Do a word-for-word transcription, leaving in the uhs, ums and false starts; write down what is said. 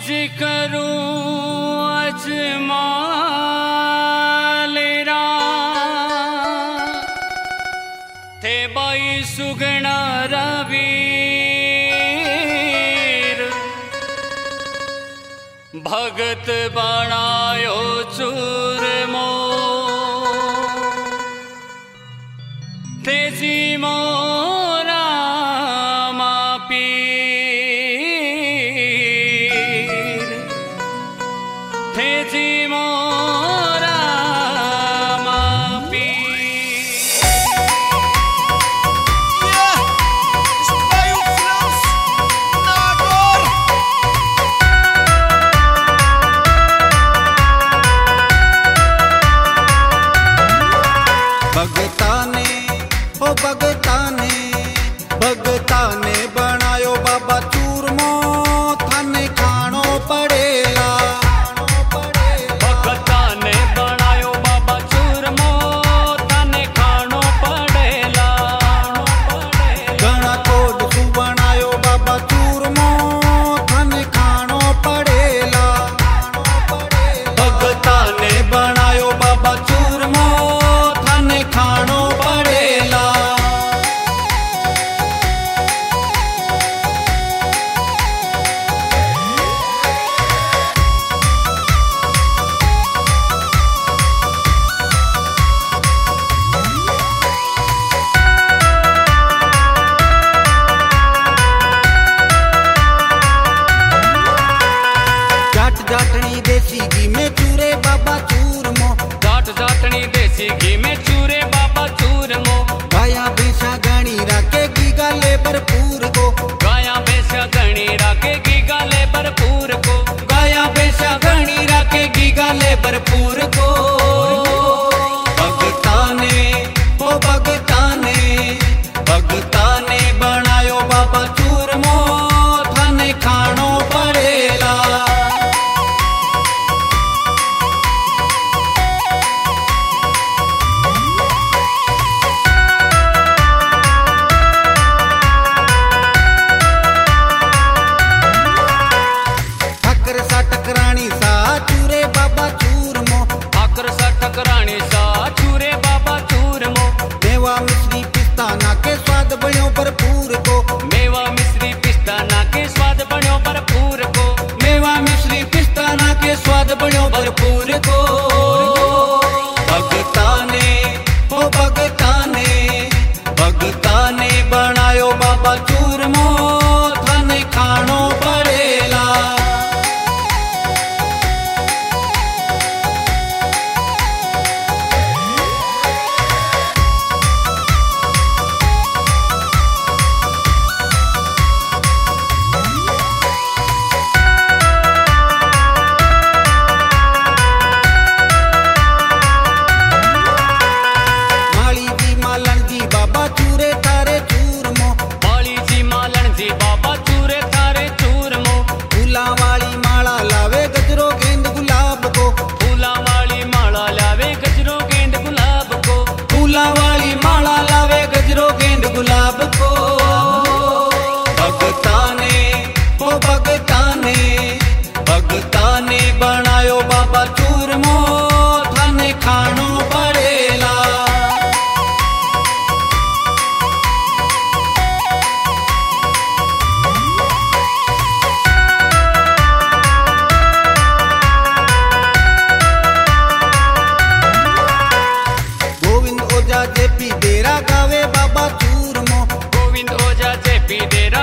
अर्ज करूं अजमा लेरा थे बाई सुगना रवीर भगत बनायो चूरमो तेजी मोरा पीर तेजी मोरा भगता ने ओ भगता ने भगता ने बनायो बाबा चूरमो थाने खानो पड़ेला। भगता ने बनायो बाबा चूरमो थाने खानो पड़ेला। घना कोड सु बनायो बाबा चूरमो थाने खानो पड़ेला। भगता ने बनायो बाबा चूरमो थाने खानो पड़ेला। जाट जाटनी देसी घी में चूरे बाबा चूरमो जाट जाटनी देसी घी में चूरे बाबा चूरमो गाया भैंसा गणी राके घी गाले भरपूर को गाया भैंसा गणी राके घी गाले भरपूर को गाया भैंसा गणी राके घी गाले भरपूर को। भगता ने ओ भगता ने भगता ने बनायो बाबा चूरमो थाने खानो पड़ेला। ठाकर सा टकरानी सा चूरे बाबा चूरमो ठाकर सा टकरानी सा चूरे बाबा चूरमो मेवा मिश्री पिस्ता ना के स्वाद बण्यो भरपूर को मेवा मिश्री पिस्ता ना के स्वाद बण्यो भरपूर को मेवा मिश्री पिस्ता ना के स्वाद बण्यो भरपूर को। भगता ने ओ भगता ने भगता ने बनायो बाबा चूरमो थाने खानो पड़ेला। माली जी मालन जी बाबा चूरे तारे चूरमो माली जी मालन जी बाबा चूरे थारे चूरमो फूला वाली माला लावे गजरो गेंद गुलाब को फूला वाली माला लावे गजरो गेंद गुलाब को फूला वाली माला लावे गजरो गेंद गुलाब को। भगता ने ओ भगता ने भगता ने बनायो बाबा चूरमो थाने खानो पड़ेला। गोविंद ओझा जेपी डेरा गावे बाबा चूरमो गोविंद ओझा जेपी डेरा